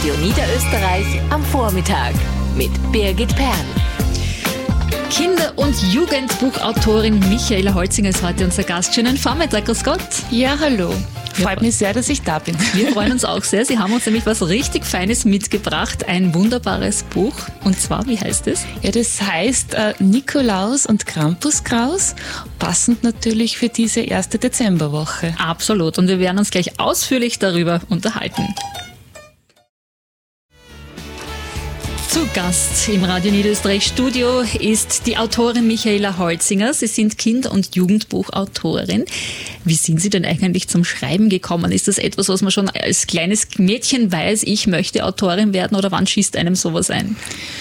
Radio Niederösterreich am Vormittag mit Birgit Perl. Kinder- und Jugendbuchautorin Michaela Holzinger ist heute unser Gast. Schönen Vormittag, grüß Gott. Ja, hallo. Freut mich sehr, dass ich da bin. Wir freuen uns auch sehr. Sie haben uns nämlich was richtig Feines mitgebracht. Ein wunderbares Buch. Und zwar, wie heißt es? Ja, das heißt Nikolaus und Krampuskraus. Passend natürlich für diese erste Dezemberwoche. Absolut. Und wir werden uns gleich ausführlich darüber unterhalten. Zu Gast im Radio Niederösterreich Studio ist die Autorin Michaela Holzinger. Sie sind Kinder- und Jugendbuchautorin. Wie sind Sie denn eigentlich zum Schreiben gekommen? Ist das etwas, was man schon als kleines Mädchen weiß, ich möchte Autorin werden, oder wann schießt einem sowas ein?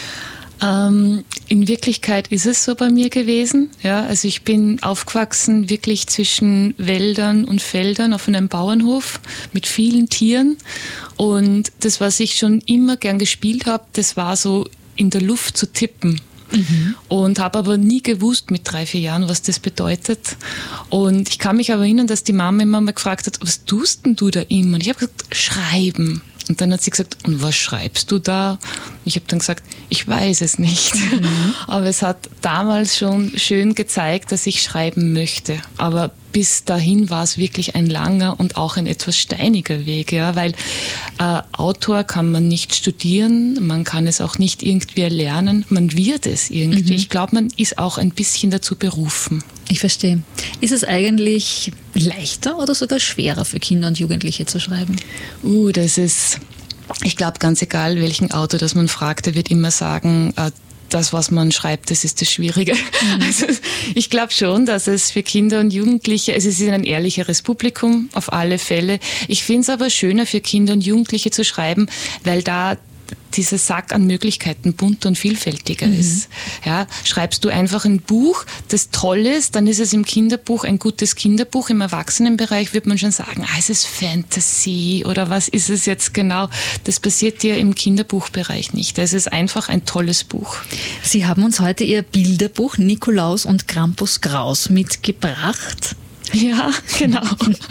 In Wirklichkeit ist es so bei mir gewesen. Ja, also ich bin aufgewachsen wirklich zwischen Wäldern und Feldern auf einem Bauernhof mit vielen Tieren. Und das, was ich schon immer gern gespielt habe, das war so in der Luft zu tippen. Und habe aber nie gewusst mit 3-4 Jahren, was das bedeutet. Und ich kann mich aber erinnern, dass die Mama immer mal gefragt hat, was tust denn du da immer? Und ich habe gesagt, schreiben. Und dann hat sie gesagt, und was schreibst du da? Ich habe dann gesagt, ich weiß es nicht. Aber es hat damals schon schön gezeigt, dass ich schreiben möchte. Aber bis dahin war es wirklich ein langer und auch ein etwas steiniger Weg, ja, weil Autor kann man nicht studieren, man kann es auch nicht irgendwie erlernen, man wird es irgendwie. Ich glaube, man ist auch ein bisschen dazu berufen. Ich verstehe. Ist es eigentlich leichter oder sogar schwerer für Kinder und Jugendliche zu schreiben? Das ist, ich glaube, ganz egal, welchen Autor das man fragt, der wird immer sagen, das, was man schreibt, das ist das Schwierige. Also ich glaube schon, dass es für Kinder und Jugendliche, es ist ein ehrlicheres Publikum, auf alle Fälle. Ich finde es aber schöner für Kinder und Jugendliche zu schreiben, weil da dieser Sack an Möglichkeiten bunter und vielfältiger ist. Ja, schreibst du einfach ein Buch, das toll ist, dann ist es im Kinderbuch ein gutes Kinderbuch. Im Erwachsenenbereich wird man schon sagen, ist es Fantasy oder was ist es jetzt genau? Das passiert dir im Kinderbuchbereich nicht. Es ist einfach ein tolles Buch. Sie haben uns heute Ihr Bilderbuch Nikolaus und Krampuskraus mitgebracht. Ja, genau.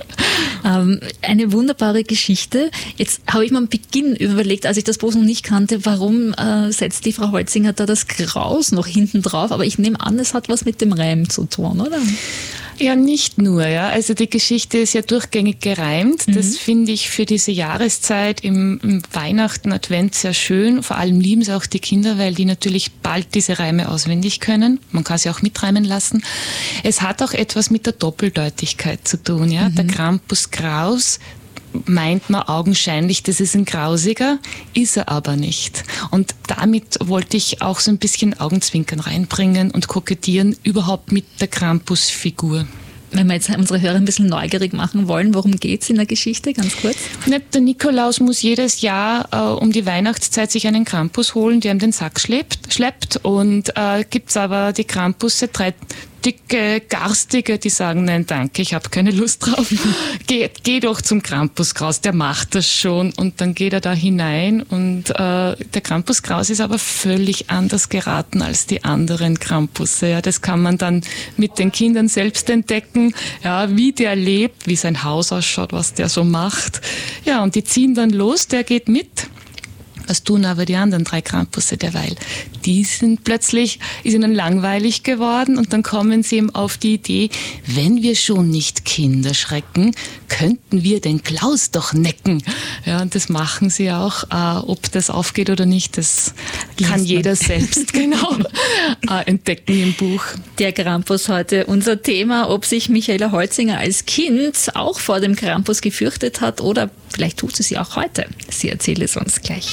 Eine wunderbare Geschichte. Jetzt habe ich mir am Beginn überlegt, als ich das Buch noch nicht kannte, warum setzt die Frau Holzinger da das Kraus noch hinten drauf? Aber ich nehme an, es hat was mit dem Reim zu tun, oder? Ja, nicht nur, ja. Also die Geschichte ist ja durchgängig gereimt. Das finde ich für diese Jahreszeit im Weihnachten, Advent sehr schön. Vor allem lieben es auch die Kinder, weil die natürlich bald diese Reime auswendig können. Man kann sie auch mitreimen lassen. Es hat auch etwas mit der Doppeldeutigkeit zu tun, ja. Der Krampuskraus meint man augenscheinlich, das ist ein Grausiger, ist er aber nicht. Und damit wollte ich auch so ein bisschen Augenzwinkern reinbringen und kokettieren überhaupt mit der Krampusfigur. Wenn wir jetzt unsere Hörer ein bisschen neugierig machen wollen, worum geht's in der Geschichte, ganz kurz? Der Nikolaus muss jedes Jahr um die Weihnachtszeit sich einen Krampus holen, der ihm den Sack schleppt. Und gibt's aber die Krampusse, 3 dicke, garstige, die sagen, nein, danke, ich habe keine Lust drauf. Geh doch zum Krampuskraus, der macht das schon. Und dann geht er da hinein und der Krampuskraus ist aber völlig anders geraten als die anderen Krampusse. Ja, das kann man dann mit den Kindern selbst entdecken, ja, wie der lebt, wie sein Haus ausschaut, was der so macht. Ja, und die ziehen dann los, der geht mit. Was tun aber die anderen 3 Krampusse derweil? Die sind plötzlich, ist ihnen langweilig geworden und dann kommen sie ihm auf die Idee, wenn wir schon nicht Kinder schrecken, könnten wir den Klaus doch necken. Ja, und das machen sie auch. Ob das aufgeht oder nicht, das kann jeder selbst genau entdecken im Buch. Der Krampus heute unser Thema, ob sich Michaela Holzinger als Kind auch vor dem Krampus gefürchtet hat oder vielleicht tut sie auch heute. Sie erzählt es uns gleich.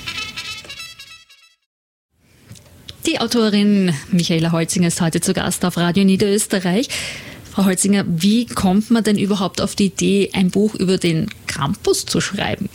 Die Autorin Michaela Holzinger ist heute zu Gast auf Radio Niederösterreich. Frau Holzinger, wie kommt man denn überhaupt auf die Idee, ein Buch über den Krampus zu schreiben?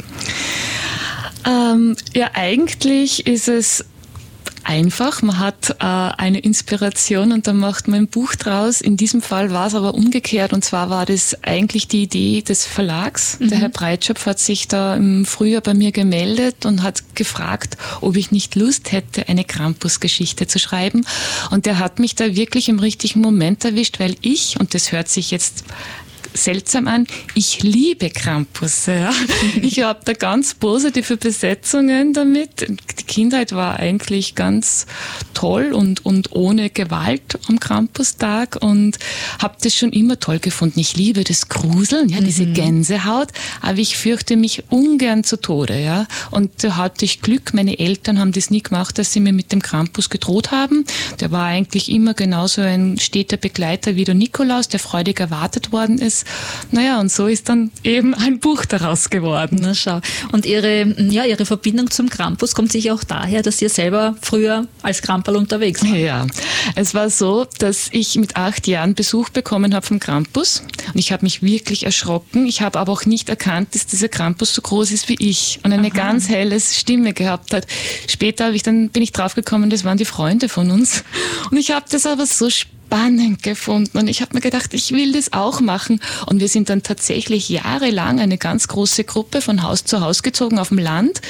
Ja, eigentlich ist es einfach. Man hat eine Inspiration und dann macht man ein Buch draus. In diesem Fall war es aber umgekehrt und zwar war das eigentlich die Idee des Verlags. Der Herr Breitschopf hat sich da im Frühjahr bei mir gemeldet und hat gefragt, ob ich nicht Lust hätte, eine Krampus-Geschichte zu schreiben. Und der hat mich da wirklich im richtigen Moment erwischt, weil ich, und das hört sich jetzt seltsam an. Ich liebe Krampus. Ja. Ich habe da ganz positive Besetzungen damit. Die Kindheit war eigentlich ganz toll und ohne Gewalt am Krampustag und habe das schon immer toll gefunden. Ich liebe das Gruseln, ja, diese Gänsehaut, aber ich fürchte mich ungern zu Tode. Ja. Und da hatte ich Glück, meine Eltern haben das nie gemacht, dass sie mir mit dem Krampus gedroht haben. Der war eigentlich immer genauso ein steter Begleiter wie der Nikolaus, der freudig erwartet worden ist. Naja, und so ist dann eben ein Buch daraus geworden. Na schau. Und Ihre Verbindung zum Krampus kommt sicher auch daher, dass Sie selber früher als Kramperl unterwegs waren. Ja, es war so, dass ich mit 8 Jahren Besuch bekommen habe vom Krampus und ich habe mich wirklich erschrocken. Ich habe aber auch nicht erkannt, dass dieser Krampus so groß ist wie ich und eine ganz helle Stimme gehabt hat. Später bin ich draufgekommen, das waren die Freunde von uns und ich habe das aber so spannend gefunden und ich habe mir gedacht, ich will das auch machen und wir sind dann tatsächlich jahrelang eine ganz große Gruppe von Haus zu Haus gezogen auf dem Land.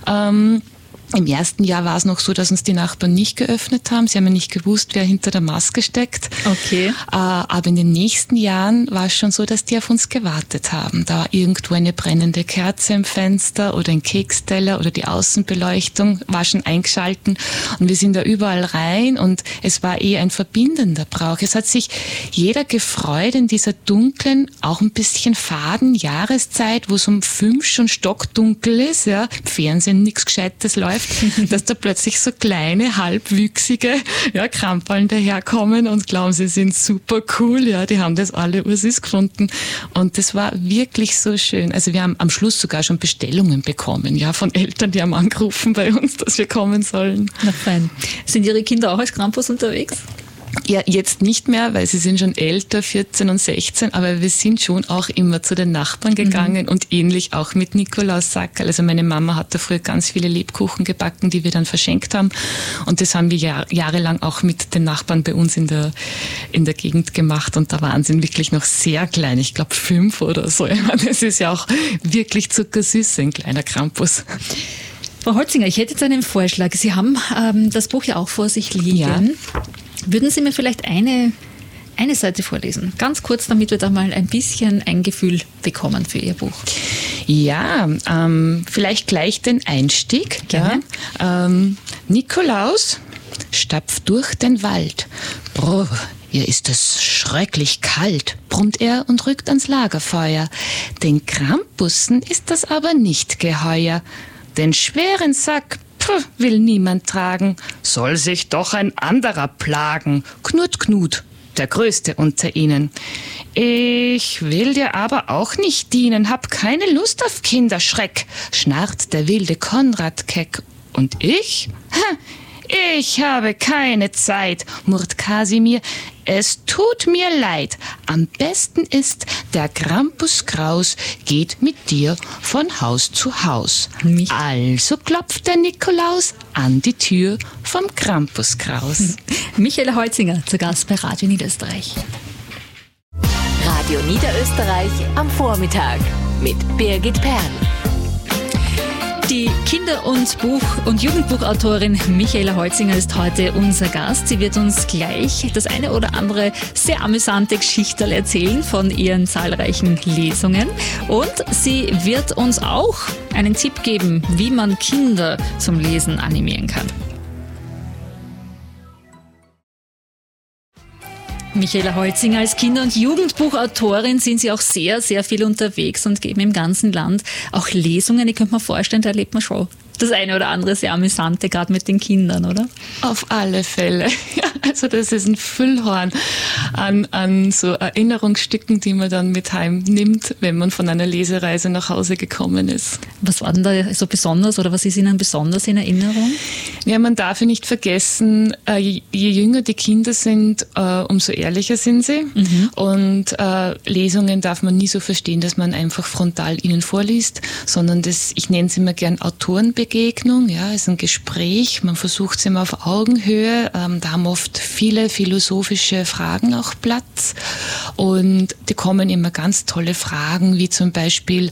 Im ersten Jahr war es noch so, dass uns die Nachbarn nicht geöffnet haben. Sie haben ja nicht gewusst, wer hinter der Maske steckt. Okay. Aber in den nächsten Jahren war es schon so, dass die auf uns gewartet haben. Da war irgendwo eine brennende Kerze im Fenster oder ein Keksteller oder die Außenbeleuchtung war schon eingeschalten. Und wir sind da überall rein und es war eher ein verbindender Brauch. Es hat sich jeder gefreut in dieser dunklen, auch ein bisschen faden Jahreszeit, wo es um 5 schon stockdunkel ist, ja, im Fernsehen nichts Gescheites läuft, dass da plötzlich so kleine, halbwüchsige Kramperln daherkommen und glauben, sie sind super cool. Ja, die haben das alle ursüß gefunden. Und das war wirklich so schön. Also wir haben am Schluss sogar schon Bestellungen bekommen, ja, von Eltern, die haben angerufen bei uns, dass wir kommen sollen. Na fein. Sind Ihre Kinder auch als Krampus unterwegs? Ja, jetzt nicht mehr, weil sie sind schon älter, 14 und 16, aber wir sind schon auch immer zu den Nachbarn gegangen und ähnlich auch mit Nikolaus Sackerl. Also meine Mama hat da früher ganz viele Lebkuchen gebacken, die wir dann verschenkt haben und das haben wir jahrelang auch mit den Nachbarn bei uns in der Gegend gemacht und da waren sie wirklich noch sehr klein, ich glaube 5 oder so. Das ist ja auch wirklich zuckersüß, ein kleiner Krampus. Frau Holzinger, ich hätte jetzt einen Vorschlag. Sie haben das Buch ja auch vor sich liegen. Ja. Würden Sie mir vielleicht eine Seite vorlesen? Ganz kurz, damit wir da mal ein bisschen ein Gefühl bekommen für Ihr Buch. Ja, vielleicht gleich den Einstieg. Gerne. Ja. Nikolaus stapft durch den Wald. Brr, hier ist es schrecklich kalt, brummt er und rückt ans Lagerfeuer. Den Krampussen ist das aber nicht geheuer. Den schweren Sack will niemand tragen, soll sich doch ein anderer plagen. Knut, Knut, der Größte unter ihnen. Ich will dir aber auch nicht dienen, hab keine Lust auf Kinderschreck, schnarrt der wilde Konrad keck. Und ich? Ich habe keine Zeit, murrt Kasimir. Es tut mir leid. Am besten ist, der Krampus Kraus geht mit dir von Haus zu Haus. Also klopft der Nikolaus an die Tür vom Krampus Kraus. Michaela Holzinger zu Gast bei Radio Niederösterreich. Radio Niederösterreich am Vormittag mit Birgit Perl. Die Kinder- und Jugendbuchautorin Michaela Holzinger ist heute unser Gast. Sie wird uns gleich das eine oder andere sehr amüsante Geschichterl erzählen von ihren zahlreichen Lesungen. Und sie wird uns auch einen Tipp geben, wie man Kinder zum Lesen animieren kann. Michaela Holzinger, als Kinder- und Jugendbuchautorin sind Sie auch sehr, sehr viel unterwegs und geben im ganzen Land auch Lesungen. Ich könnte mir vorstellen, da erlebt man schon das eine oder andere sehr amüsante, gerade mit den Kindern, oder? Auf alle Fälle. Ja, also das ist ein Füllhorn an so Erinnerungsstücken, die man dann mit heimnimmt, wenn man von einer Lesereise nach Hause gekommen ist. Was war denn da so besonders oder was ist Ihnen besonders in Erinnerung? Ja, man darf ja nicht vergessen, je jünger die Kinder sind, umso ehrlicher sind sie. Und Lesungen darf man nie so verstehen, dass man einfach frontal ihnen vorliest, sondern ich nenne es immer gern Autorenbegegnung. Ja, ist ein Gespräch. Man versucht es immer auf Augenhöhe. Da haben oft viele philosophische Fragen auch Platz. Und die kommen immer ganz tolle Fragen, wie zum Beispiel,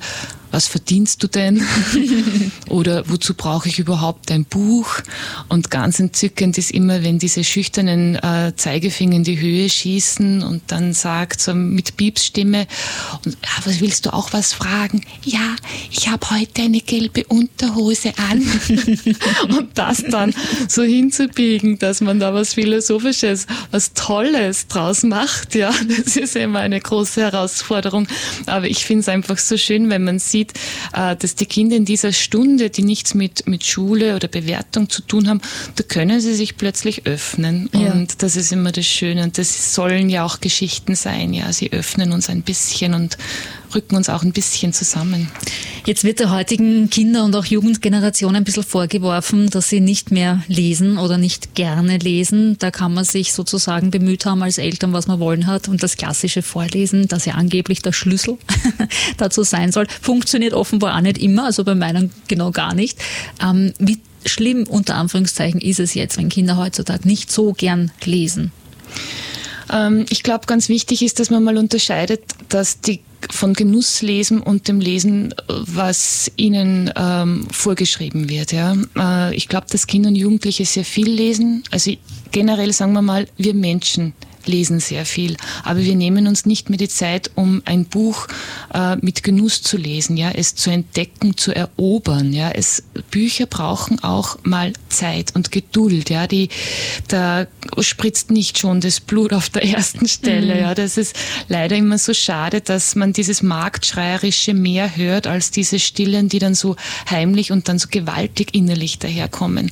was verdienst du denn? Oder wozu brauche ich überhaupt ein Buch? Und ganz entzückend ist immer, wenn diese schüchternen Zeigefinger in die Höhe schießen und dann sagt so mit Piepsstimme, was willst du auch was fragen? Ja, ich habe heute eine gelbe Unterhose an. Und das dann so hinzubiegen, dass man da was Philosophisches, was Tolles draus macht, ja, das ist immer eine große Herausforderung. Aber ich finde es einfach so schön, wenn man sieht, dass die Kinder in dieser Stunde, die nichts mit Schule oder Bewertung zu tun haben, da können sie sich plötzlich öffnen. Ja. Und das ist immer das Schöne. Und das sollen ja auch Geschichten sein. Ja, sie öffnen uns ein bisschen und rücken uns auch ein bisschen zusammen. Jetzt wird der heutigen Kinder- und auch Jugendgeneration ein bisschen vorgeworfen, dass sie nicht mehr lesen oder nicht gerne lesen. Da kann man sich sozusagen bemüht haben als Eltern, was man wollen hat. Und das klassische Vorlesen, das ja angeblich der Schlüssel dazu sein soll, funktioniert offenbar auch nicht immer, also bei meinen genau gar nicht. Wie schlimm unter Anführungszeichen ist es jetzt, wenn Kinder heutzutage nicht so gern lesen? Ich glaube, ganz wichtig ist, dass man mal unterscheidet, dass die von Genusslesen und dem Lesen, was ihnen vorgeschrieben wird. Ja. Ich glaube, dass Kinder und Jugendliche sehr viel lesen. Also generell sagen wir mal, wir Menschen lesen sehr viel, aber wir nehmen uns nicht mehr die Zeit, um ein Buch mit Genuss zu lesen, ja, es zu entdecken, zu erobern, ja, Bücher brauchen auch mal Zeit und Geduld, ja, da spritzt nicht schon das Blut auf der ersten Stelle, ja, das ist leider immer so schade, dass man dieses Marktschreierische mehr hört als diese Stillen, die dann so heimlich und dann so gewaltig innerlich daherkommen.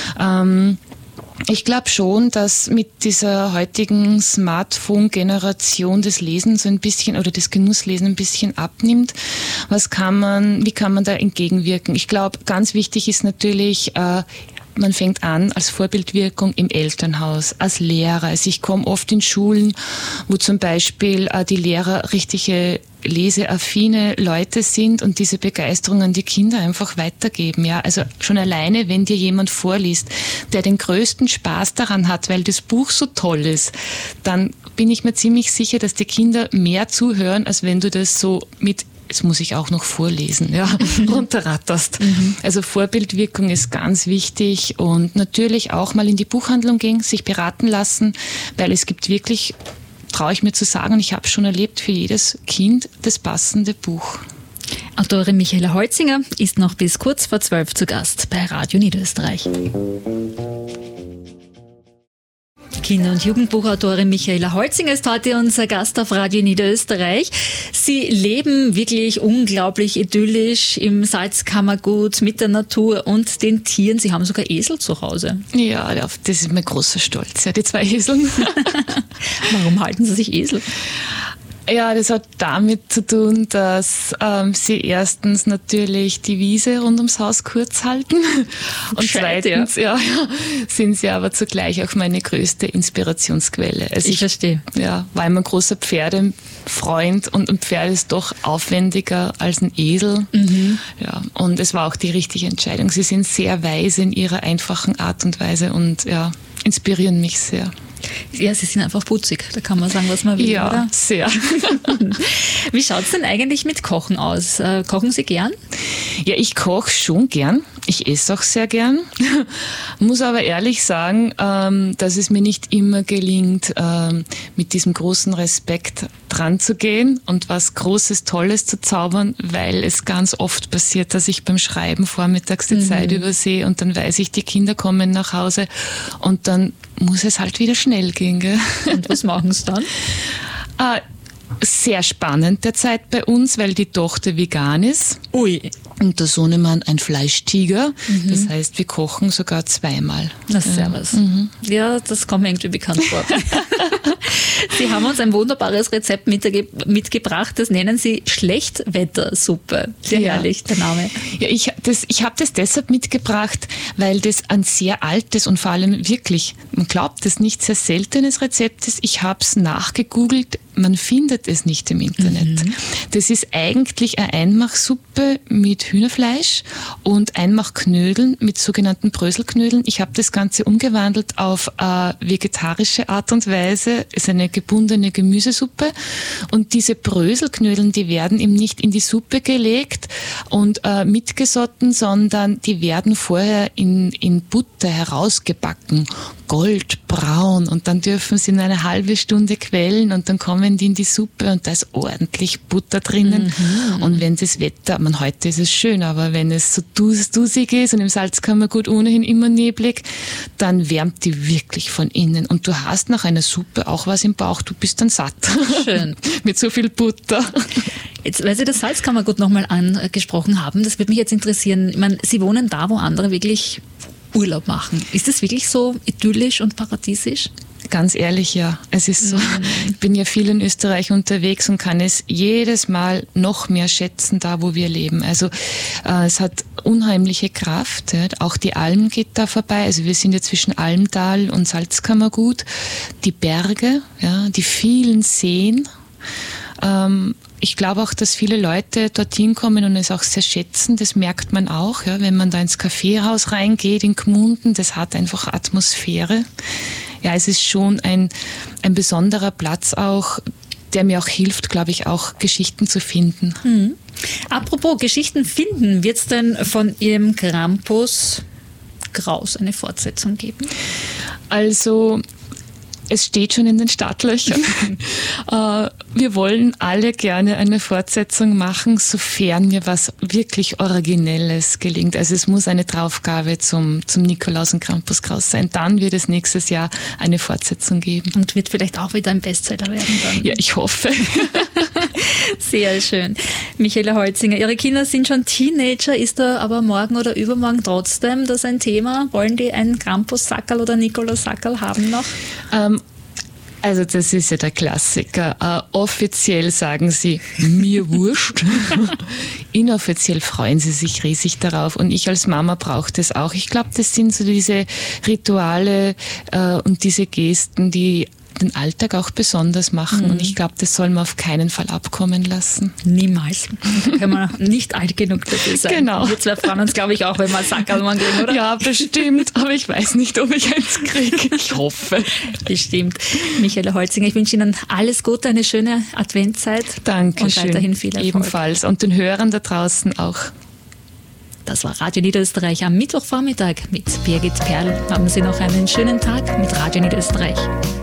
Ich glaube schon, dass mit dieser heutigen Smartphone-Generation das Lesen so ein bisschen oder das Genusslesen ein bisschen abnimmt. Wie kann man da entgegenwirken? Ich glaube, ganz wichtig ist natürlich, man fängt an als Vorbildwirkung im Elternhaus, als Lehrer. Also ich komme oft in Schulen, wo zum Beispiel die Lehrer richtige leseaffine Leute sind und diese Begeisterung an die Kinder einfach weitergeben. Ja, also schon alleine, wenn dir jemand vorliest, der den größten Spaß daran hat, weil das Buch so toll ist, dann bin ich mir ziemlich sicher, dass die Kinder mehr zuhören, als wenn du das so mit jetzt muss ich auch noch vorlesen, ja, runterratterst. Also Vorbildwirkung ist ganz wichtig und natürlich auch mal in die Buchhandlung gehen, sich beraten lassen, weil es gibt wirklich, traue ich mir zu sagen, und ich habe schon erlebt, für jedes Kind das passende Buch. Autorin Michaela Holzinger ist noch bis kurz vor 12 zu Gast bei Radio Niederösterreich. Kinder- und Jugendbuchautorin Michaela Holzinger ist heute unser Gast auf Radio Niederösterreich. Sie leben wirklich unglaublich idyllisch im Salzkammergut mit der Natur und den Tieren. Sie haben sogar Esel zu Hause. Ja, das ist mein großer Stolz, ja, die 2 Eseln. Warum halten Sie sich Esel? Ja, das hat damit zu tun, dass sie erstens natürlich die Wiese rund ums Haus kurz halten und zweitens sind sie aber zugleich auch meine größte Inspirationsquelle. Also ich verstehe. Ja, war immer ein großer Pferdefreund und ein Pferd ist doch aufwendiger als ein Esel. Ja, und es war auch die richtige Entscheidung. Sie sind sehr weise in ihrer einfachen Art und Weise und ja, inspirieren mich sehr. Ja, sie sind einfach putzig, da kann man sagen, was man will, ja, oder? Sehr. Wie schaut es denn eigentlich mit Kochen aus? Kochen Sie gern? Ja, ich koche schon gern. Ich esse auch sehr gern. Muss aber ehrlich sagen, dass es mir nicht immer gelingt, mit diesem großen Respekt dran zu gehen und was Großes, Tolles zu zaubern, weil es ganz oft passiert, dass ich beim Schreiben vormittags die Zeit übersehe und dann weiß ich, die Kinder kommen nach Hause und dann muss es halt wieder schnell gehen. Gell? Und was machen Sie dann? Sehr spannend derzeit bei uns, weil die Tochter vegan ist. Ui. Und der Sohnemann ein Fleischtiger. Das heißt, wir kochen sogar 2-mal. Na, servus. Ja, das kommt mir irgendwie bekannt vor. Sie haben uns ein wunderbares Rezept mitgebracht, das nennen Sie Schlechtwettersuppe. Sehr herrlich, der Name. Ja, ich habe das deshalb mitgebracht, weil das ein sehr altes und vor allem wirklich, man glaubt es nicht, sehr seltenes Rezept ist. Ich habe es nachgegoogelt, man findet es nicht im Internet. Das ist eigentlich eine Einmachsuppe mit Hühnerfleisch und Einmachknödeln mit sogenannten Bröselknödeln. Ich habe das Ganze umgewandelt auf vegetarische Art und Weise. ist eine gebundene Gemüsesuppe und diese Bröselknödeln, die werden eben nicht in die Suppe gelegt und mitgesotten, sondern die werden vorher in Butter herausgebacken, goldbraun, und dann dürfen sie in eine halbe Stunde quellen und dann kommen die in die Suppe und da ist ordentlich Butter drinnen. Und wenn das Wetter, heute ist es schön, aber wenn es so dusig ist und im Salzkammergut ohnehin immer neblig, dann wärmt die wirklich von innen und du hast nach einer Suppe auch was im Bauch, du bist dann satt. Schön. Mit so viel Butter. Jetzt, weil Sie das Salzkammergut nochmal angesprochen haben, das würde mich jetzt interessieren. Ich meine, Sie wohnen da, wo andere wirklich Urlaub machen. Ist das wirklich so idyllisch und paradiesisch? Ganz ehrlich, ja. Es ist so. Ich bin ja viel in Österreich unterwegs und kann es jedes Mal noch mehr schätzen, da wo wir leben. Also es hat unheimliche Kraft. Ja. Auch die Alm geht da vorbei. Also wir sind ja zwischen Almtal und Salzkammergut. Die Berge, ja, die vielen Seen. Ich glaube auch, dass viele Leute dorthin kommen und es auch sehr schätzen. Das merkt man auch, ja, wenn man da ins Kaffeehaus reingeht in Gmunden. Das hat einfach Atmosphäre. Ja, es ist schon ein besonderer Platz auch, der mir auch hilft, glaube ich, auch Geschichten zu finden. Apropos Geschichten finden, wird es denn von Ihrem Krampus Graus eine Fortsetzung geben? Also es steht schon in den Startlöchern. Wir wollen alle gerne eine Fortsetzung machen, sofern mir was wirklich Originelles gelingt. Also es muss eine Draufgabe zum Nikolaus und Krampus Graus sein. Dann wird es nächstes Jahr eine Fortsetzung geben. Und wird vielleicht auch wieder ein Bestseller werden dann. Ja, ich hoffe. Sehr schön. Michaela Holzinger, Ihre Kinder sind schon Teenager. Ist da aber morgen oder übermorgen trotzdem das ein Thema? Wollen die ein Krampus-Sackerl oder Nikolaus-Sackerl haben noch? Also das ist ja der Klassiker. Offiziell sagen sie, mir wurscht. Inoffiziell freuen sie sich riesig darauf. Und ich als Mama brauche das auch. Ich glaube, das sind so diese Rituale und diese Gesten, die den Alltag auch besonders machen. Und ich glaube, das soll man auf keinen Fall abkommen lassen. Niemals. Da kann man nicht alt genug dafür sein. Genau. Wir zwei freuen uns, glaube ich, auch, wenn wir Sackerl mal kriegen, oder? Ja, bestimmt. Aber ich weiß nicht, ob ich eins kriege. Ich hoffe. Bestimmt. Michaela Holzinger, ich wünsche Ihnen alles Gute, eine schöne Adventszeit. Danke und weiterhin viel Erfolg. Ebenfalls. Und den Hörern da draußen auch. Das war Radio Niederösterreich am Mittwochvormittag mit Birgit Perl. Haben Sie noch einen schönen Tag mit Radio Niederösterreich.